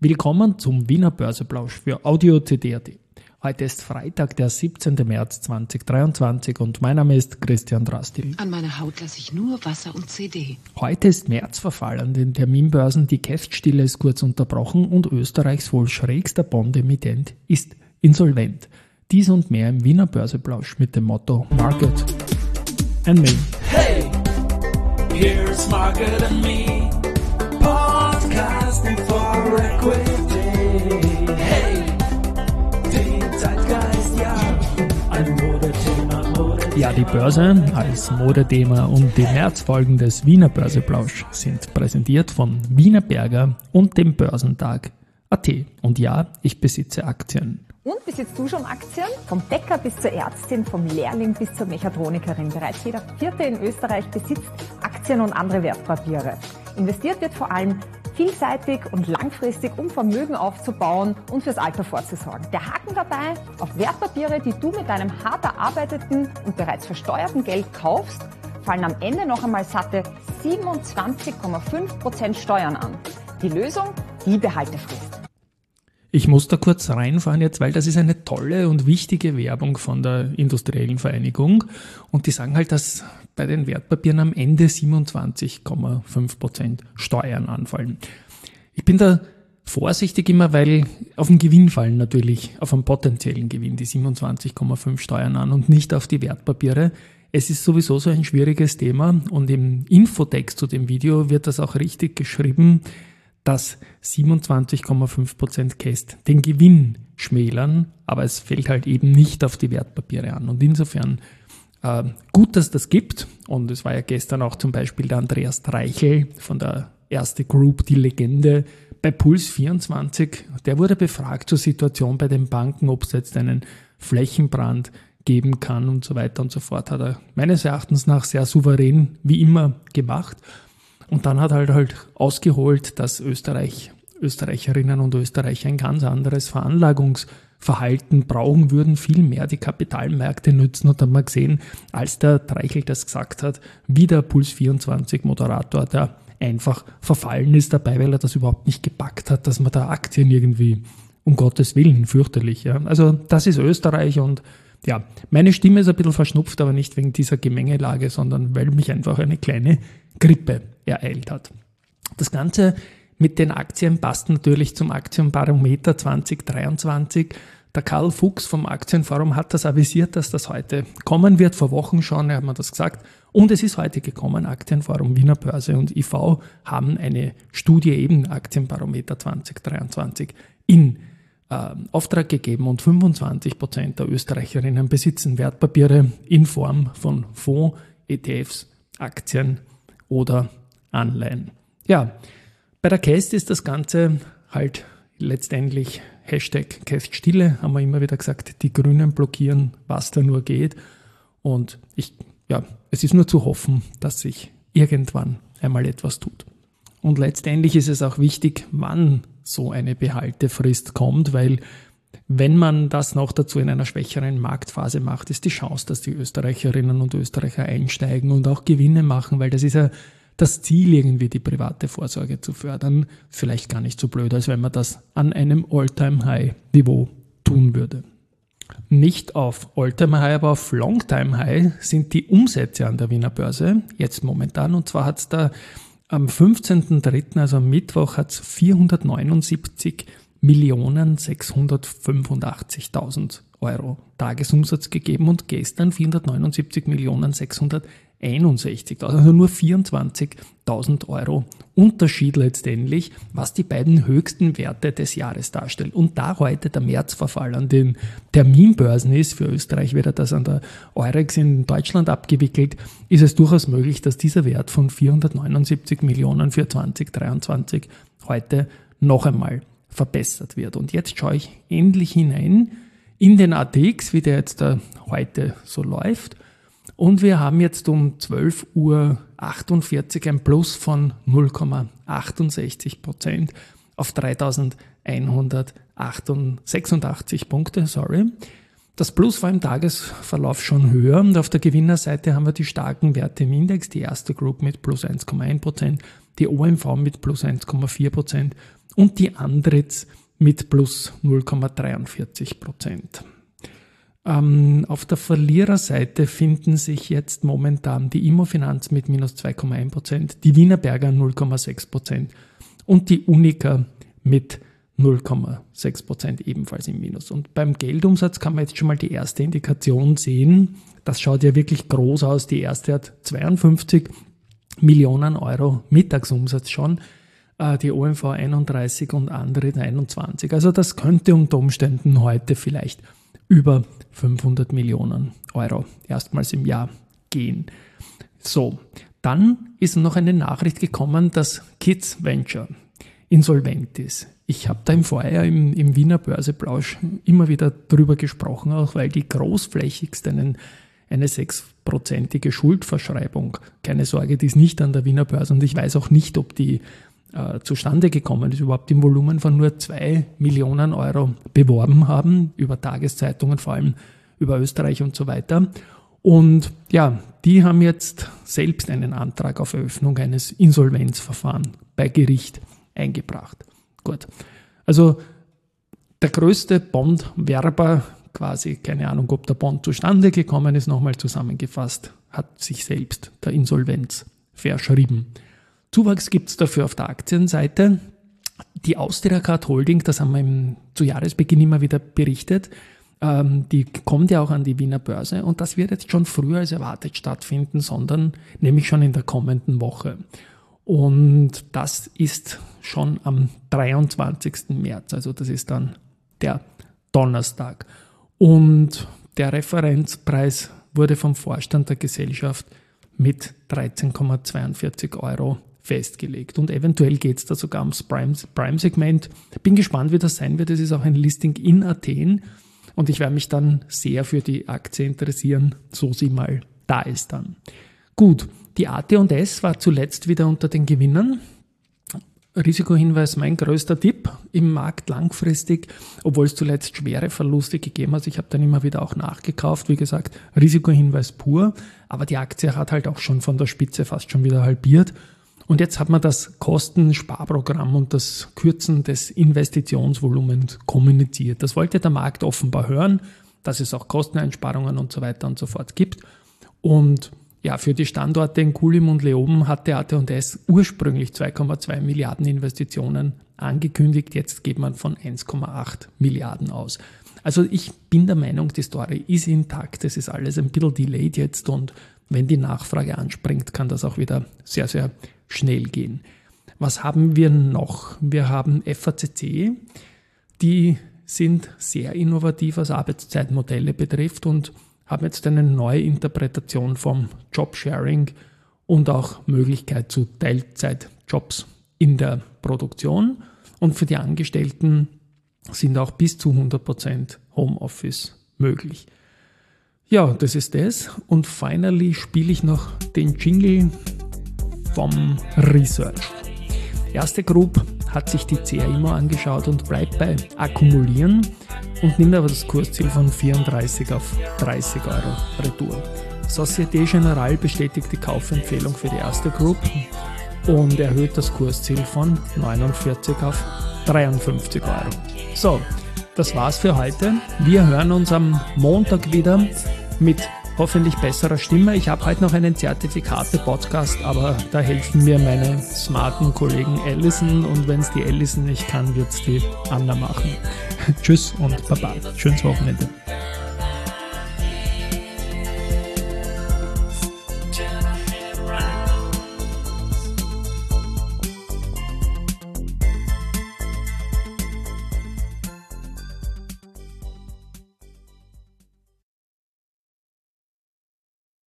Willkommen zum Wiener Börseplausch für Audio CD.at. Heute ist Freitag, der 17. März 2023 und mein Name ist Christian Drastil. An meiner Haut lasse ich nur Wasser und CD. Heute ist Märzverfall an den Terminbörsen, die Geschäftsstille ist kurz unterbrochen und Österreichs wohl schrägster Bondemittent ist insolvent. Dies und mehr im Wiener Börseplausch mit dem Motto Market and Me. Hey, here's Market and Me, podcasting for equity. Hey, den Zeitgeist, ja, ein Modethema. Ja, die Börse als Modethema und die Märzfolgen des Wiener Börseplausch sind präsentiert von Wiener Berger und dem Börsentag.at. Und ja, ich besitze Aktien. Und besitzt du schon Aktien? Vom Bäcker bis zur Ärztin, vom Lehrling bis zur Mechatronikerin. Bereits jeder Vierte in Österreich besitzt Aktien und andere Wertpapiere. Investiert wird vor allem vielseitig und langfristig, um Vermögen aufzubauen und fürs Alter vorzusorgen. Der Haken dabei: auf Wertpapiere, die du mit deinem hart erarbeiteten und bereits versteuerten Geld kaufst, fallen am Ende noch einmal satte 27,5% Steuern an. Die Lösung? Die Behaltefrist. Ich muss da kurz reinfahren jetzt, weil das ist eine tolle und wichtige Werbung von der Industriellen Vereinigung. Und die sagen halt, dass bei den Wertpapieren am Ende 27,5% Steuern anfallen. Ich bin da vorsichtig immer, weil auf den Gewinn fallen natürlich, auf einen potenziellen Gewinn die 27,5 Steuern an und nicht auf die Wertpapiere. Es ist sowieso so ein schwieriges Thema und im Infotext zu dem Video wird das auch richtig geschrieben, dass 27,5% Käst den Gewinn schmälern, aber es fällt halt eben nicht auf die Wertpapiere an. Und insofern gut, dass das gibt. Und es war ja gestern auch zum Beispiel der Andreas Treichel von der Erste Group, die Legende, bei Puls24. Der wurde befragt zur Situation bei den Banken, ob es jetzt einen Flächenbrand geben kann und so weiter und so fort. Hat er meines Erachtens nach sehr souverän wie immer gemacht. Und dann hat er halt ausgeholt, dass Österreicherinnen und Österreicher ein ganz anderes Veranlagungsverhalten brauchen würden, viel mehr die Kapitalmärkte nützen. Und dann haben wir gesehen, als der Treichel das gesagt hat, wie der Puls24-Moderator, der einfach verfallen ist dabei, weil er das überhaupt nicht gepackt hat, dass man da Aktien irgendwie, um Gottes Willen, fürchterlich. Ja. Also das ist Österreich und ja, meine Stimme ist ein bisschen verschnupft, aber nicht wegen dieser Gemengelage, sondern weil mich einfach eine kleine Grippe ereilt hat. Das Ganze mit den Aktien passt natürlich zum Aktienbarometer 2023. Der Karl Fuchs vom Aktienforum hat das avisiert, dass das heute kommen wird, vor Wochen schon, er hat mir das gesagt. Und es ist heute gekommen, Aktienforum, Wiener Börse und IV haben eine Studie, eben Aktienbarometer 2023, in Auftrag gegeben und 25% der Österreicherinnen besitzen Wertpapiere in Form von Fonds, ETFs, Aktien oder Anleihen. Ja, bei der Käst ist das Ganze halt letztendlich Hashtag Käststille, haben wir immer wieder gesagt, die Grünen blockieren, was da nur geht. Und es ist nur zu hoffen, dass sich irgendwann einmal etwas tut. Und letztendlich ist es auch wichtig, wann so eine Behaltefrist kommt, weil wenn man das noch dazu in einer schwächeren Marktphase macht, ist die Chance, dass die Österreicherinnen und Österreicher einsteigen und auch Gewinne machen, weil das ist ja das Ziel, irgendwie die private Vorsorge zu fördern, vielleicht gar nicht so blöd, als wenn man das an einem All-Time-High-Niveau tun würde. Nicht auf All-Time-High, aber auf Long-Time-High sind die Umsätze an der Wiener Börse jetzt momentan, und zwar hat es da am 15.03., also am Mittwoch, hat es 479.685.000 Euro Tagesumsatz gegeben und gestern 479.661.000, also nur 24.000 Euro Unterschied letztendlich, was die beiden höchsten Werte des Jahres darstellen. Und da heute der Märzverfall an den Terminbörsen ist, für Österreich wird das an der Eurex in Deutschland abgewickelt, ist es durchaus möglich, dass dieser Wert von 479 Millionen für 2023 heute noch einmal verbessert wird. Und jetzt schaue ich endlich hinein in den ATX, wie der jetzt heute so läuft. Und wir haben jetzt um 12.48 Uhr ein Plus von 0,68% auf 3.186 Punkte. Das Plus war im Tagesverlauf schon höher und auf der Gewinnerseite haben wir die starken Werte im Index, die Erste Group mit plus 1,1%, die OMV mit plus 1,4% und die Andritz mit plus 0,43%. Auf der Verliererseite finden sich jetzt momentan die Immofinanz mit minus 2,1%, die Wienerberger 0,6% und die Unica mit 0,6% ebenfalls im Minus. Und beim Geldumsatz kann man jetzt schon mal die erste Indikation sehen. Das schaut ja wirklich groß aus. Die erste hat 52 Millionen Euro Mittagsumsatz schon. Die OMV 31 und andere 21. Also das könnte unter Umständen heute vielleicht über 500 Millionen Euro erstmals im Jahr gehen. So, dann ist noch eine Nachricht gekommen, dass Kids Venture insolvent ist. Ich habe da im Vorjahr im Wiener Börseplausch immer wieder drüber gesprochen, auch weil die großflächigst eine 6%ige Schuldverschreibung, keine Sorge, die ist nicht an der Wiener Börse und ich weiß auch nicht, ob die zustande gekommen ist, überhaupt im Volumen von nur 2 Millionen Euro beworben haben, über Tageszeitungen, vor allem über Österreich und so weiter. Und ja, die haben jetzt selbst einen Antrag auf Eröffnung eines Insolvenzverfahrens bei Gericht eingebracht. Gut, also der größte Bondwerber, quasi keine Ahnung, ob der Bond zustande gekommen ist, nochmal zusammengefasst, hat sich selbst der Insolvenz verschrieben. Zuwachs gibt es dafür auf der Aktienseite. Die Austriacard Holding, das haben wir zu Jahresbeginn immer wieder berichtet, die kommt ja auch an die Wiener Börse und das wird jetzt schon früher als erwartet stattfinden, sondern nämlich schon in der kommenden Woche. Und das ist schon am 23. März, also das ist dann der Donnerstag. Und der Referenzpreis wurde vom Vorstand der Gesellschaft mit 13,42 Euro festgelegt. Und eventuell geht es da sogar ums Prime-Segment. Bin gespannt, wie das sein wird. Es ist auch ein Listing in Athen und ich werde mich dann sehr für die Aktie interessieren, so sie mal da ist dann. Gut, die AT&S war zuletzt wieder unter den Gewinnern. Risikohinweis, mein größter Tipp im Markt langfristig, obwohl es zuletzt schwere Verluste gegeben hat. Ich habe dann immer wieder auch nachgekauft, wie gesagt, Risikohinweis pur, aber die Aktie hat halt auch schon von der Spitze fast schon wieder halbiert. Und jetzt hat man das Kostensparprogramm und das Kürzen des Investitionsvolumens kommuniziert. Das wollte der Markt offenbar hören, dass es auch Kosteneinsparungen und so weiter und so fort gibt. Und ja, für die Standorte in Kulim und Leoben hatte AT&S ursprünglich 2,2 Milliarden Investitionen angekündigt. Jetzt geht man von 1,8 Milliarden aus. Also ich bin der Meinung, die Story ist intakt. Es ist alles ein bisschen delayed jetzt und wenn die Nachfrage anspringt, kann das auch wieder sehr, sehr schnell gehen. Was haben wir noch? Wir haben FACC, die sind sehr innovativ, was Arbeitszeitmodelle betrifft und haben jetzt eine neue Interpretation vom Jobsharing und auch Möglichkeit zu Teilzeitjobs in der Produktion. Und für die Angestellten sind auch bis zu 100% Homeoffice möglich. Ja, das ist das. Und finally spiele ich noch den Jingle vom Research. Erste Group hat sich die CA-Immo angeschaut und bleibt bei Akkumulieren und nimmt aber das Kursziel von 34 auf 30 Euro retour. Société Générale bestätigt die Kaufempfehlung für die erste Group und erhöht das Kursziel von 49 auf 53 Euro. So, das war's für heute. Wir hören uns am Montag wieder mit hoffentlich besserer Stimme. Ich habe heute noch einen Zertifikate-Podcast, aber da helfen mir meine smarten Kollegen Allison und wenn es die Allison nicht kann, wird es die Anna machen. Tschüss und Baba. Schönes Wochenende.